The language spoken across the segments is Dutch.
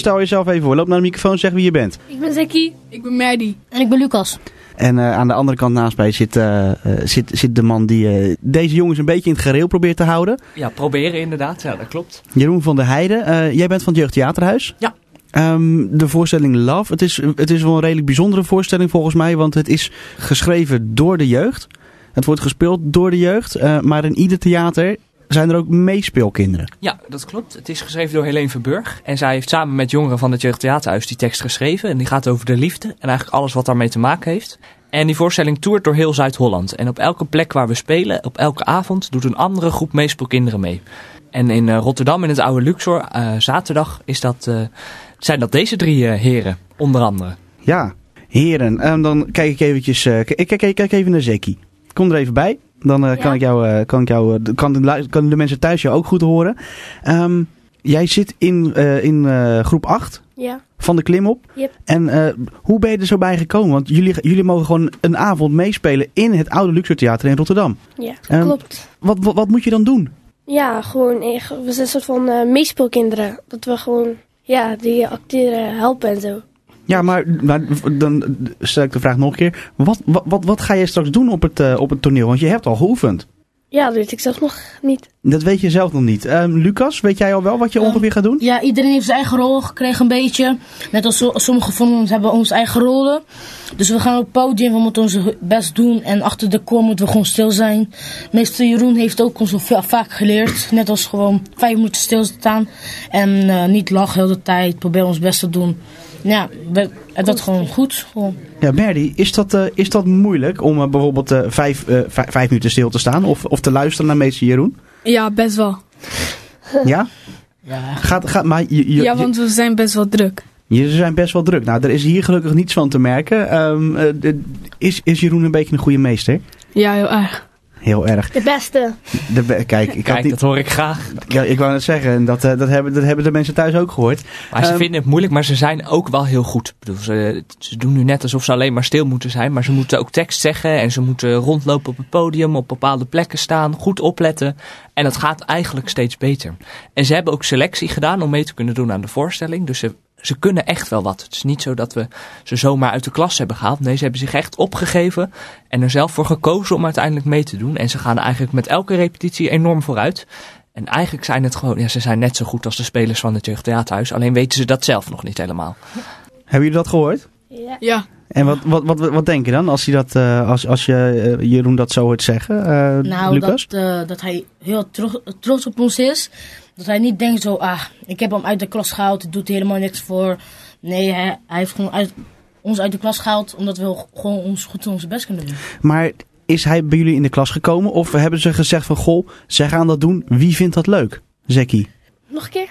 stel jezelf even voor. Loop naar de microfoon en zeg wie je bent. Ik ben Zeki. Ik ben Merdi. En ik ben Lucas. En aan de andere kant naast mij zit de man die deze jongens een beetje in het gareel probeert te houden. Ja, proberen inderdaad. Ja, dat klopt. Jeroen van der Heijden. Jij bent van het Jeugdtheaterhuis. Ja. De voorstelling Love. Het is wel een redelijk bijzondere voorstelling volgens mij. Want het is geschreven door de jeugd. Het wordt gespeeld door de jeugd. Maar in ieder theater zijn er ook meespeelkinderen. Ja, dat klopt. Het is geschreven door Helene Verburg. En zij heeft samen met jongeren van het Jeugdtheaterhuis die tekst geschreven. En die gaat over de liefde en eigenlijk alles wat daarmee te maken heeft. En die voorstelling toert door heel Zuid-Holland. En op elke plek waar we spelen, op elke avond, doet een andere groep meespeelkinderen mee. En in Rotterdam, in het oude Luxor, zaterdag zijn dat deze 3 heren, onder andere. Ja, heren. Dan kijk ik eventjes. Ik kijk even naar Zeki. Kom er even bij. Dan kan de mensen thuis jou ook goed horen. Jij zit in groep 8 van de klimop. Yep. En hoe ben je er zo bij gekomen? Want jullie mogen gewoon een avond meespelen in het oude Luxor Theater in Rotterdam. Ja, klopt. Wat moet je dan doen? Ja, gewoon, we zijn een soort van meespeelkinderen. Dat we gewoon, die acteren helpen en zo. Ja, maar dan stel ik de vraag nog een keer. Wat ga je straks doen op het toneel? Want je hebt al geoefend. Ja, dat weet ik zelf nog niet. Dat weet je zelf nog niet. Lucas, weet jij al wel wat je ongeveer gaat doen? Ja, iedereen heeft zijn eigen rol gekregen een beetje. Net als sommige van ons hebben onze eigen rollen. Dus we gaan op het podium, we moeten onze best doen. En achter de koor moeten we gewoon stil zijn. Meester Jeroen heeft ook ons vaak geleerd. Net als gewoon 5 minuten stilstaan. En niet lachen de hele tijd. Proberen ons best te doen. Ja, dat is gewoon goed. Gewoon. Ja, Merdi, is dat moeilijk om bijvoorbeeld 5 minuten stil te staan? Of te luisteren naar meester Jeroen? Ja, best wel. Ja? Ja. Maar want we zijn best wel druk. Je zijn best wel druk. Nou, er is hier gelukkig niets van te merken. Is Jeroen een beetje een goede meester? Ja, heel erg. Heel erg. De beste. Kijk, dat hoor ik graag. Ja, ik wou net zeggen, dat hebben de mensen thuis ook gehoord. Maar ze vinden het moeilijk, maar ze zijn ook wel heel goed. Ik bedoel, ze doen nu net alsof ze alleen maar stil moeten zijn. Maar ze moeten ook tekst zeggen en ze moeten rondlopen op het podium, op bepaalde plekken staan, goed opletten. En dat gaat eigenlijk steeds beter. En ze hebben ook selectie gedaan om mee te kunnen doen aan de voorstelling. Dus ze kunnen echt wel wat. Het is niet zo dat we ze zomaar uit de klas hebben gehaald. Nee, ze hebben zich echt opgegeven en er zelf voor gekozen om uiteindelijk mee te doen. En ze gaan eigenlijk met elke repetitie enorm vooruit. En eigenlijk zijn het gewoon, ze zijn net zo goed als de spelers van het Jeugdtheaterhuis. Alleen weten ze dat zelf nog niet helemaal. Hebben jullie dat gehoord? Ja. En wat denk je dan als je Jeroen dat zo hoort zeggen, Lucas? Dat hij heel trots op ons is. Dat hij niet denkt zo, ik heb hem uit de klas gehaald, hij doet er helemaal niks voor. Nee, hij heeft gewoon ons uit de klas gehaald, omdat we gewoon goed onze best kunnen doen. Maar is hij bij jullie in de klas gekomen of hebben ze gezegd van, goh, zij gaan dat doen, wie vindt dat leuk? Zeki? Nog een keer?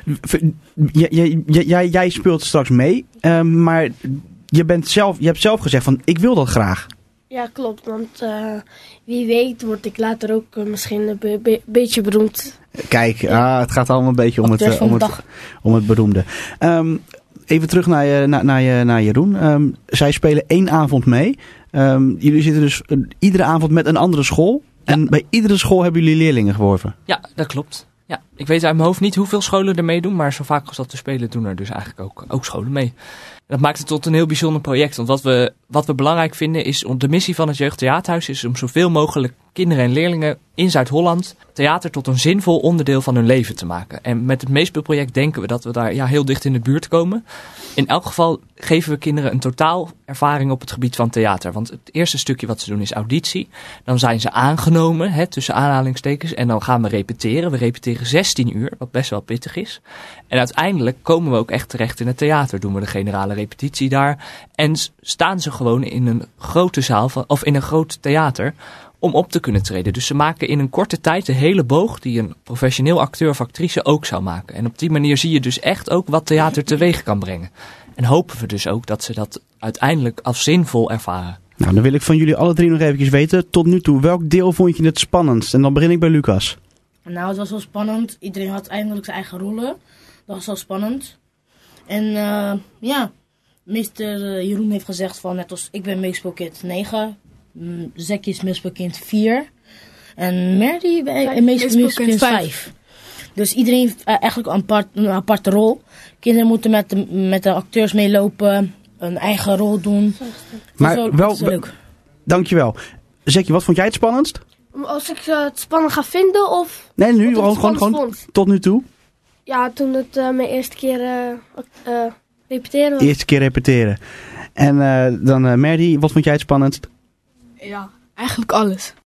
Jij speelt straks mee, maar je hebt zelf gezegd van, ik wil dat graag. Ja, klopt, want wie weet word ik later ook misschien een beetje beroemd. Kijk, het gaat allemaal een beetje om het beroemde. Even terug naar Jeroen. Zij spelen 1 avond mee. Jullie zitten dus iedere avond met een andere school. Ja. En bij iedere school hebben jullie leerlingen geworven. Ja, dat klopt. Ja, ik weet uit mijn hoofd niet hoeveel scholen er meedoen, maar zo vaak als dat te spelen doen er dus eigenlijk ook scholen mee. Dat maakt het tot een heel bijzonder project. Want wat we belangrijk vinden is, de missie van het Jeugdtheaterhuis is om zoveel mogelijk kinderen en leerlingen in Zuid-Holland theater tot een zinvol onderdeel van hun leven te maken. En met het meespeelproject denken we dat we daar heel dicht in de buurt komen. In elk geval geven we kinderen een totaal ervaring op het gebied van theater. Want het eerste stukje wat ze doen is auditie. Dan zijn ze aangenomen, tussen aanhalingstekens. En dan gaan we repeteren. We repeteren 16 uur, wat best wel pittig is. En uiteindelijk komen we ook echt terecht in het theater. Doen we de generale repetitie daar. En staan ze gewoon in een grote zaal, of in een groot theater, om op te kunnen treden. Dus ze maken in een korte tijd de hele boog die een professioneel acteur of actrice ook zou maken. En op die manier zie je dus echt ook wat theater teweeg kan brengen. En hopen we dus ook dat ze dat uiteindelijk als zinvol ervaren. Nou, dan wil ik van jullie alle 3 nog eventjes weten, tot nu toe, welk deel vond je het spannendst? En dan begin ik bij Lucas. Nou, het was wel spannend. Iedereen had eindelijk zijn eigen rollen. Dat was wel spannend. En meester Jeroen heeft gezegd van, net als ik ben meespeelkind 9... Zeki is meespeelkind 4. En Merdi is meespeelkind 5. Dus iedereen heeft eigenlijk een aparte rol. Kinderen moeten met de acteurs meelopen, een eigen rol doen. Maar wel leuk. Dankjewel. Zekje, wat vond jij het spannendst? Als ik het spannend ga vinden of... Nee, nu gewoon tot nu toe. Ja, toen het mijn eerste keer repeteren was. Eerste keer repeteren. En dan Merdy, wat vond jij het spannendst? Ja, eigenlijk alles.